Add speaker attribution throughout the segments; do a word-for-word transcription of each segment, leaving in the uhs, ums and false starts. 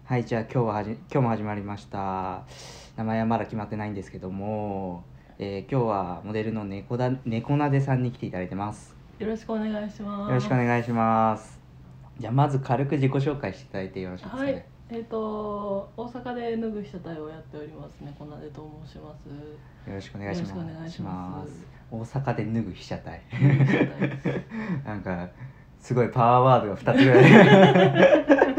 Speaker 1: はい、じゃあ今日ははじ今日も始まりました。名前はまだ決まってないんですけども、えー今日はモデルの猫だ猫なでさんに来ていただいてます。
Speaker 2: よろしくお願いします。
Speaker 1: よろしくお願いします。じゃあまず軽く自己紹介していただいてよろしいですかね。
Speaker 2: はい、えっ、と大阪で脱ぐ被写体をやっております猫なでと申します。
Speaker 1: よろしくお願いします。
Speaker 2: よろしくお願いします。
Speaker 1: 大阪で脱ぐ被写体。
Speaker 2: 脱ぐ被写体です。
Speaker 1: なんかすごいパワーワードがふたつぐらい。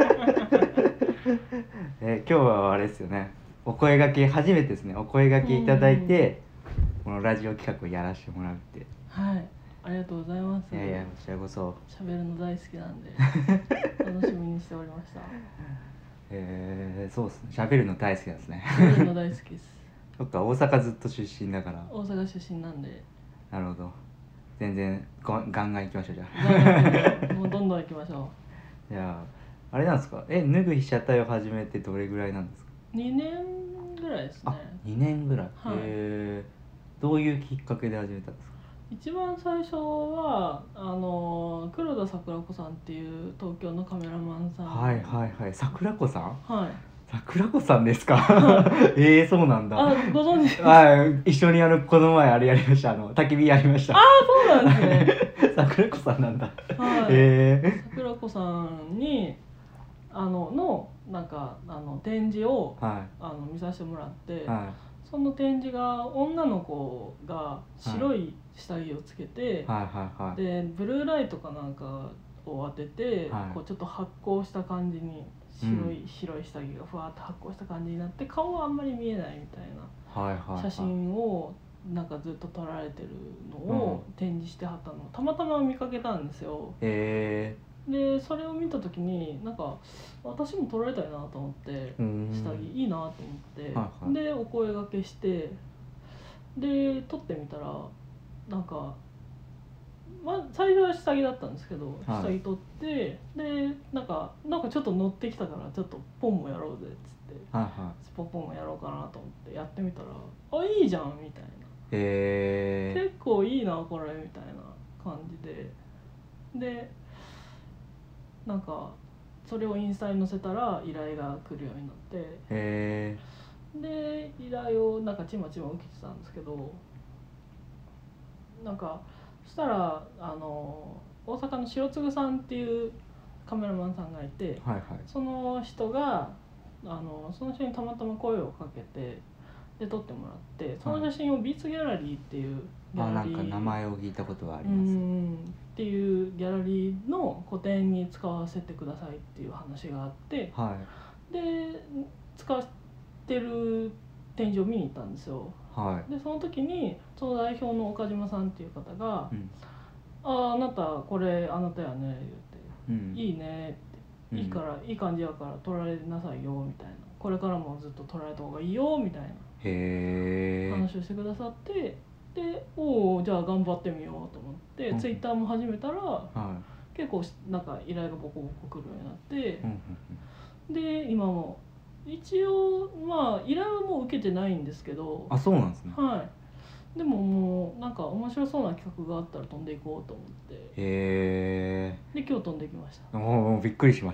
Speaker 1: えー今日はあれですよね。お声掛け初めてですね。お声掛けいただいてこのラジオ企画をやらせてもらうって。
Speaker 2: はい、ありがとうございます。
Speaker 1: いやいやこちらこそ。
Speaker 2: 喋るの大好きなんで楽しみにしておりました。
Speaker 1: えー、そうですね。喋るの大好きなんですね。
Speaker 2: 喋るの大好きです。
Speaker 1: そっか、大阪ずっと出身だから。
Speaker 2: 大阪出身なんで。
Speaker 1: なるほど。全然ガンガンガン行きましょうじゃあ。
Speaker 2: ガンガン行きましょうもうどんどん行きましょ
Speaker 1: いやあれなんですか。え、脱ぐ被写体を始めてどれぐらいなんですか。
Speaker 2: う。にねんぐらいですね。
Speaker 1: あ、にねんぐらい。
Speaker 2: はい
Speaker 1: えー、どういうきっかけで始めたんですか。
Speaker 2: 一番最初はあの黒田桜子さんっていう東京のカメラマンさん。
Speaker 1: はいはいはい。桜子さん。
Speaker 2: はい。
Speaker 1: 桜子さんですか。えー、そうなんだ。
Speaker 2: あ、ご存知。
Speaker 1: はい、一緒にあのこの前あれやりました。あの焚き火やりました。
Speaker 2: あ、そうなんですね。
Speaker 1: 桜子さんなんだ。
Speaker 2: はい。
Speaker 1: えー、
Speaker 2: 桜子さんにあののなんかあの展示を、
Speaker 1: は
Speaker 2: あの見させてもらって、
Speaker 1: いは
Speaker 2: その展示が女の子が白い下着をつけて、
Speaker 1: いはいはいはい。
Speaker 2: でブルーライトかなんかを当てて、
Speaker 1: はい
Speaker 2: こうちょっと発光した感じに白い、
Speaker 1: うん
Speaker 2: 白い下着がふわっと発光した感じになって顔はあんまり見えないみたいな
Speaker 1: はいはいはい。
Speaker 2: 写真をなんかずっと撮られてるのを展示してはったのをたまたま見かけたんですよ。
Speaker 1: え
Speaker 2: でそれを見た時になんか私も撮られたいなと思って、
Speaker 1: ー、うーん
Speaker 2: 下着いいなと思って、
Speaker 1: はいはい
Speaker 2: でお声掛けしてで撮ってみたらなんか、まあ、最初は下着だったんですけど、
Speaker 1: はい
Speaker 2: 下着撮ってでなんかなんかちょっと乗ってきたからちょっとポンもやろうぜっつって
Speaker 1: はいはい。
Speaker 2: スポポンもやろうかなと思ってやってみたらあいいじゃんみたいな、
Speaker 1: え
Speaker 2: 結構いいなこれみたいな感じででなんかそれをインスタに載せたら依頼が来るようになって
Speaker 1: ー、え
Speaker 2: で依頼をなんかちまちま受けてたんですけどなんかそしたらあの大阪の白継さんっていうカメラマンさんがいて、
Speaker 1: ー、はいはい。
Speaker 2: その人があのその人にたまたま声をかけてで撮ってもらってその写真をビーツギャラリーっていうギ
Speaker 1: あ、
Speaker 2: ャラリー、
Speaker 1: なんか名前を聞いたことはあり
Speaker 2: う
Speaker 1: ます。
Speaker 2: んっていうギャラリーの個展に使わせてくださいっていう話があって
Speaker 1: は
Speaker 2: で使ってる展示を見に行ったんですよ。
Speaker 1: いは
Speaker 2: でその時にその代表の岡島さんっていう方が
Speaker 1: い。うん
Speaker 2: 「あああなたこれあなたやね」言
Speaker 1: うん。
Speaker 2: うて「いいね」って「いいからいい感じやから撮られなさいよ」みたいな「これからもずっと撮られた方がいいよ」みたいな
Speaker 1: へえ。
Speaker 2: 話をしてくださってでおおじゃあ頑張ってみようと思って
Speaker 1: うん
Speaker 2: ツイッターも始めたら
Speaker 1: は
Speaker 2: 結構なんか依頼がボコボコ来るようになって
Speaker 1: い。うんうん
Speaker 2: で今も一応まあ依頼はもう受けてないんですけど
Speaker 1: うん。あ、そうなんですね。
Speaker 2: はいでももうなんか面白そうな企画があったら飛んでいこうと思って
Speaker 1: へえ。
Speaker 2: で今日飛んできました。
Speaker 1: もうびっくりしました。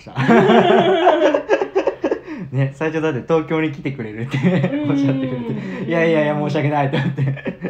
Speaker 1: ね、最初だって東京に来てくれるっておっしゃってくれて、いやいやいや申し訳ないと思って。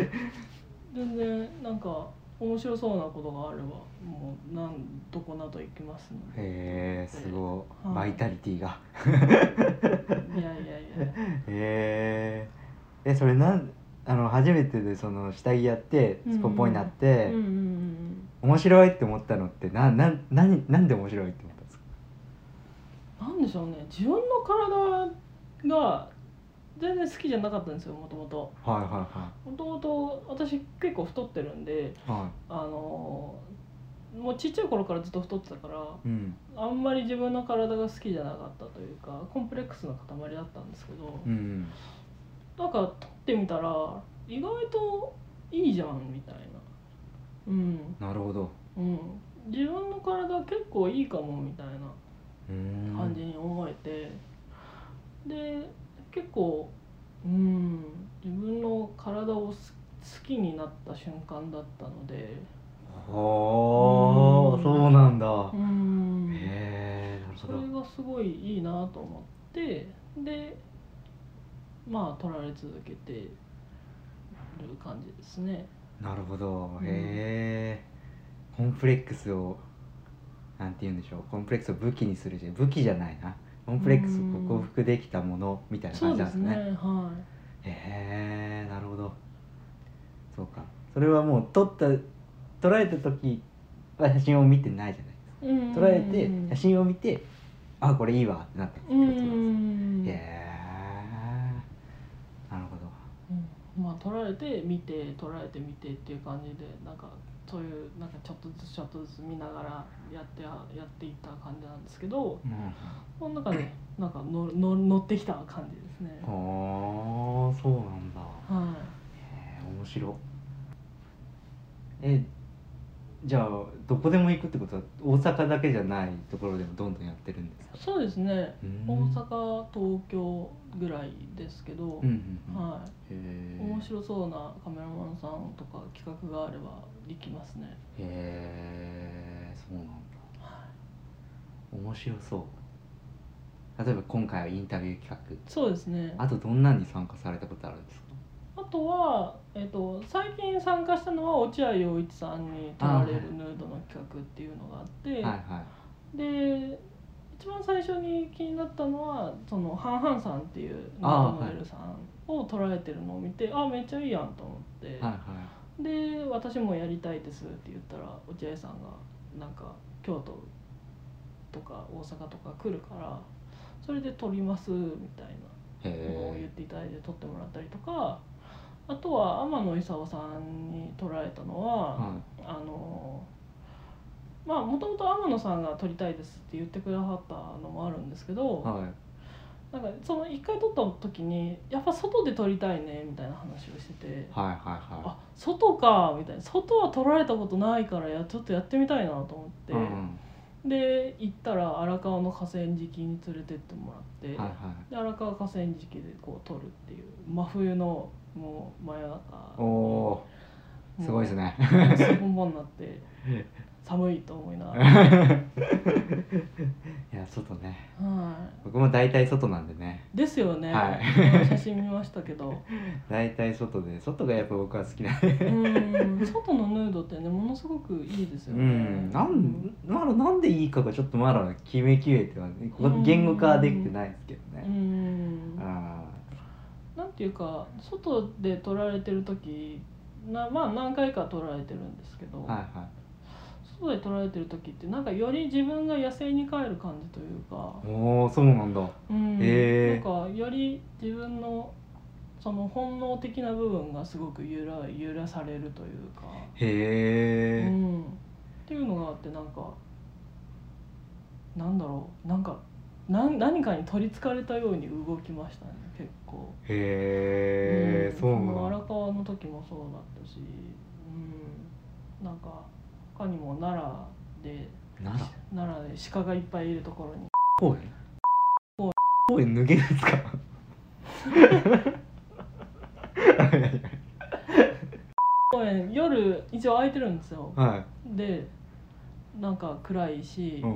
Speaker 2: 全然なんか面白そうなことがあればもうなんどこなど行きますので。
Speaker 1: へえ、すごい、
Speaker 2: はい
Speaker 1: バイタリティが。
Speaker 2: いやいやいや
Speaker 1: へえ。え、それなんあの初めてでその下着やってスポポになって、
Speaker 2: うんうんうん
Speaker 1: 面白いって思ったのってなな何なんで面白いって思ったんですか。
Speaker 2: なんでしょうね自分の体が全然好きじゃなかったんですよもともと。
Speaker 1: はいはいは
Speaker 2: もともと私結構太ってるんで
Speaker 1: いは
Speaker 2: あのもうちっちゃい頃からずっと太ってたから
Speaker 1: い。うん
Speaker 2: あんまり自分の体が好きじゃなかったというかコンプレックスの塊だったんですけど、
Speaker 1: うん
Speaker 2: なんか撮ってみたら意外といいじゃんみたいな、うん
Speaker 1: なるほど。
Speaker 2: うん、自分の体結構いいかもみたいな
Speaker 1: うーん
Speaker 2: 感じに思えてで結構、うん、自分の体を好きになった瞬間だったので
Speaker 1: はあ、そうなんだ。
Speaker 2: うん
Speaker 1: へえ、なるほ
Speaker 2: それ
Speaker 1: ど。
Speaker 2: がすごいいいなと思って、でまあ撮られ続けてる感じですね。
Speaker 1: なるほど、
Speaker 2: うん
Speaker 1: へえ。コンプレックスをなんて言うんでしょう、コンプレックスを武器にするじゃ武器じゃないな、コンプレックスを克服できたものみたいな
Speaker 2: そう
Speaker 1: 感じなんですね。
Speaker 2: ですね、は
Speaker 1: へえ、なるほど。そうか、それはもう撮った捉えた時は写真を見てないじゃないですか。捉えて写真を見て、あ、これいいわってなったってことです。へえ、なるほど。
Speaker 2: うん、まあ撮られて見て撮られて見てっていう感じで、なんかそういうなんかちょっとずつちょっとずつ見ながらやってやっていった感じなんですけど、
Speaker 1: うん、
Speaker 2: この中でなんかのの乗ってきた感じですね。
Speaker 1: ああ、そうなんだ。
Speaker 2: はい。
Speaker 1: へえ、面白い。え、じゃあどこでも行くってことは大阪だけじゃないところでもどんどんやってるんですか？
Speaker 2: そうですね、
Speaker 1: うん
Speaker 2: 大阪東京ぐらいですけど、
Speaker 1: うんうんうん、
Speaker 2: はい、
Speaker 1: へえ、
Speaker 2: 面白そうなカメラマンさんとか企画があれば行きますね。
Speaker 1: へえ、そうなんだ。
Speaker 2: はい、
Speaker 1: 面白そう。例えば今回はインタビュー企画、
Speaker 2: そうですね。
Speaker 1: あとどんなに参加されたことあるんですか？
Speaker 2: あとは、えー、と最近参加したのは落合陽一さんに撮られるヌードの企画っていうのがあって、
Speaker 1: はいは
Speaker 2: で一番最初に気になったのはそのハンハンさんっていうヌード
Speaker 1: あー
Speaker 2: モデルさんを撮られてるのを見て、あめっちゃいいやんと思って、
Speaker 1: いはいは
Speaker 2: で私もやりたいですって言ったら落合さんがなんか京都とか大阪とか来るからそれで撮りますみたい
Speaker 1: い。へ
Speaker 2: なのを言っ
Speaker 1: え、
Speaker 2: ていただいて撮ってもらったりとか、あとは天野勲さんに撮られたのは、
Speaker 1: は
Speaker 2: あのまあもともと天野さんが撮りたいですって言ってくださったのもあるんですけど、
Speaker 1: いはい
Speaker 2: なんかその一回撮った時にやっぱ外で撮りたいねみたいな話をしてて、
Speaker 1: はいはいは
Speaker 2: あ外かみたいな、外は撮られたことないからやちょっとやってみたいなと思って、
Speaker 1: い。うん
Speaker 2: で行ったら荒川の河川敷に連れてってもらって、
Speaker 1: はいはい
Speaker 2: で荒川河川敷でこう撮るっていう真冬のもう真夜中
Speaker 1: おおー、すごいですね。
Speaker 2: すっぽんぽんになって寒いと思いながら
Speaker 1: いや、外ね、
Speaker 2: は
Speaker 1: 僕も大体外なんでね。
Speaker 2: いですよね、
Speaker 1: はい
Speaker 2: うん写真見ましたけど
Speaker 1: 大体外で、外がやっぱ僕は好きなん
Speaker 2: う
Speaker 1: で。
Speaker 2: ん外のヌードってねものすごくいいですよ
Speaker 1: う
Speaker 2: ね。
Speaker 1: ん、なんまだなんでいいかがちょっとまだ決めきれては、ね、こ言語化はできてないですけど
Speaker 2: う
Speaker 1: ね。
Speaker 2: ん
Speaker 1: あ
Speaker 2: なんていうか外で撮られてる時な、まあ何回か撮られてるんですけど、
Speaker 1: ーはいはい。
Speaker 2: 外で撮られてる時ってなんかより自分が野生に帰る感じというか、
Speaker 1: おお、そうなんだ。
Speaker 2: うん
Speaker 1: へー
Speaker 2: なんかより自分のその本能的な部分がすごく揺ら揺らされるというか、
Speaker 1: へえ、
Speaker 2: うん、っていうのがあってなんかなんだろうなんか何何かに取りつかれたように動きましたね結構。
Speaker 1: へえ、
Speaker 2: うん、
Speaker 1: そうなん
Speaker 2: の荒
Speaker 1: だ。
Speaker 2: 川の時もそうだったし、うん、なんか他にも奈良で
Speaker 1: 奈良
Speaker 2: 奈良で鹿がいっぱいいるところに
Speaker 1: 公園公園脱げるんですか？
Speaker 2: 公園夜一応空いてるんですよ。
Speaker 1: は
Speaker 2: でなんか暗いし、
Speaker 1: い、うん、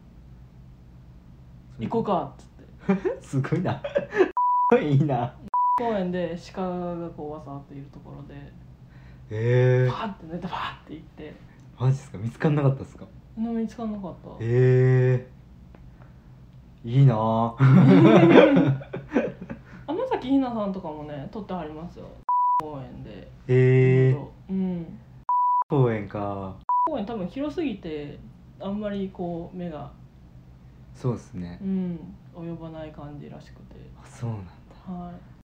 Speaker 2: 行こうかっつって
Speaker 1: すごいな。いいな。
Speaker 2: 公園で鹿がこうわさっているところで
Speaker 1: へえ、
Speaker 2: パーって寝てパーって行って
Speaker 1: マジですか？見つかんなかったですか？
Speaker 2: 見つかんなかった。
Speaker 1: へえ、いいな。
Speaker 2: 天崎ひなさんとかもね撮ってはりますよ公園で。
Speaker 1: へえ、
Speaker 2: うん
Speaker 1: 公園か。
Speaker 2: 公園多分広すぎてあんまりこう目が、
Speaker 1: そうですね
Speaker 2: う。ん、及ばない感じらしくて、
Speaker 1: あ、そうなんだ。
Speaker 2: はい